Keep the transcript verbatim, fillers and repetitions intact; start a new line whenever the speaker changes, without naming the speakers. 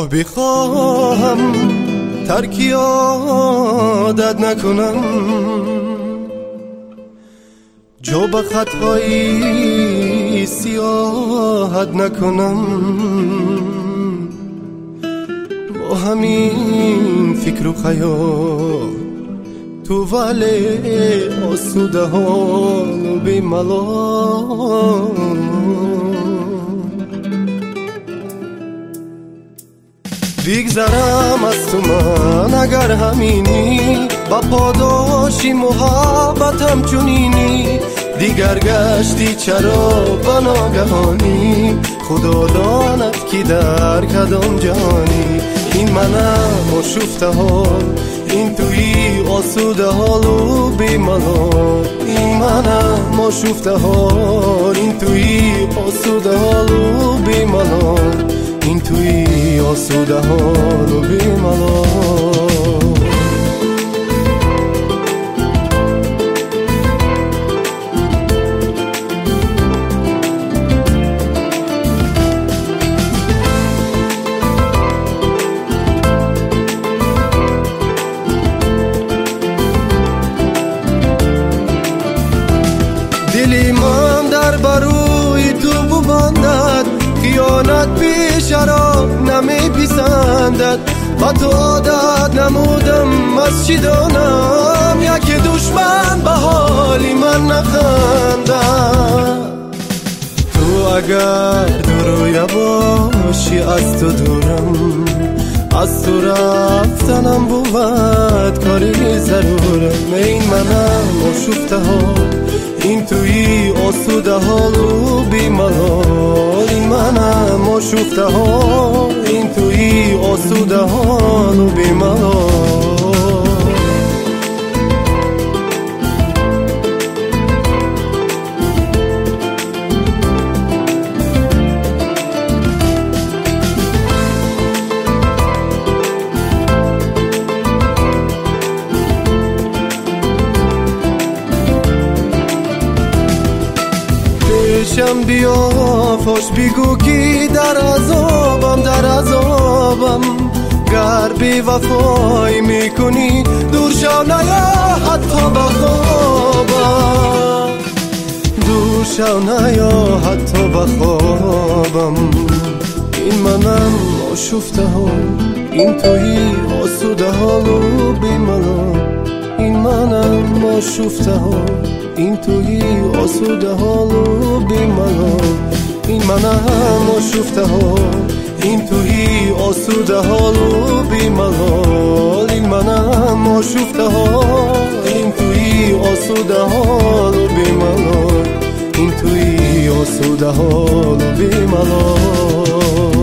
آبی خواهم ترکی عادت نکنم، جو به خطایی سیاحت نکنم، با همین فکر و خیال تو ولی آسوده حال و بی ملال بگذرم از تو من اگر همینی، با پاداشی محبتم چنینی، دیگر گشتی چرا به ناگهانی، خدا داند که در کدام جهانی. این منم آشفته حال، این توی آسوده حال و بی ملال. این منم آشفته حال، این توی آسوده حال و بی ملال. این توی آسوده حال و بی ملال. دلی من در بروی تو ببندد، خیانت پیش را نمی پسندد. با تو عادت نمودم از چی دانم، یک دشمن به حالی من نخندد. تو اگر دروی باشی از تو دورم، از تو رفتنم بود کاری ضرورم. این منم آشفته حال، این توی آسوده حال و بی ملال. این منم آشفته حال، این توی آسوده حال و بی ملال. پیشم بیا فاش بگو که در عذابم، در عذابم گر بی وفایی میکنی، دور شو نیا حتی به خوابم، دور شو نیا حتی به خوابم. این منم آشفته حال، این توی آسوده حال و بی ملال. این منم آشفته حال، این توی آسوده حال و بی ملال. این منم آشفته حال، این توی آسوده حال و بی ملال. این منم آشفته حال، این توی آسوده حال و بی ملال. این توی آسوده حال و بی ملال.